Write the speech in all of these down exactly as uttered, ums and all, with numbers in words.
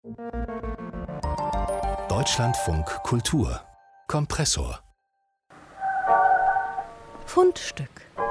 Deutschlandfunk Kultur Kompressor Fundstück.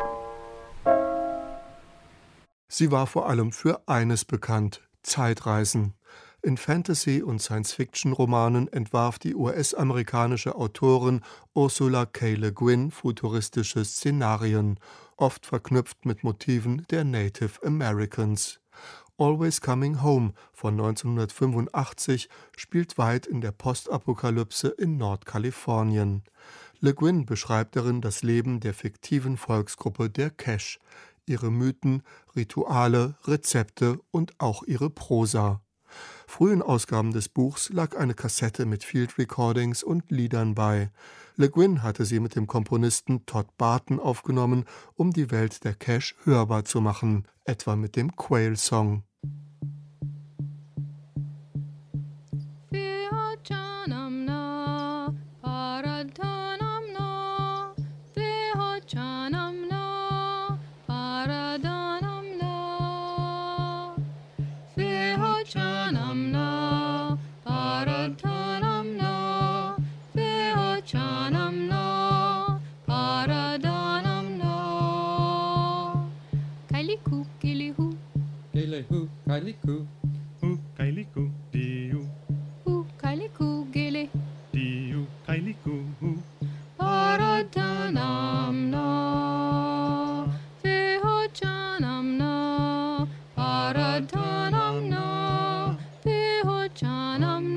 Sie war vor allem für eines bekannt: Zeitreisen. In Fantasy- und Science-Fiction-Romanen entwarf die U S-amerikanische Autorin Ursula K. Le Guin futuristische Szenarien, oft verknüpft mit Motiven der Native Americans. Always Coming Home von neunzehnhundertfünfundachtzig spielt weit in der Postapokalypse in Nordkalifornien. Le Guin beschreibt darin das Leben der fiktiven Volksgruppe der Cache, ihre Mythen, Rituale, Rezepte und auch ihre Prosa. Frühen Ausgaben des Buchs lag eine Kassette mit Field Recordings und Liedern bei. Le Guin hatte sie mit dem Komponisten Todd Barton aufgenommen, um die Welt der Cache hörbar zu machen, etwa mit dem Quail Song. Kailiku, hu kailiku, diu, hu kailiku gele, diu kailiku hu, paradanamna, vehochanamna, paradanamna, vehochanamna.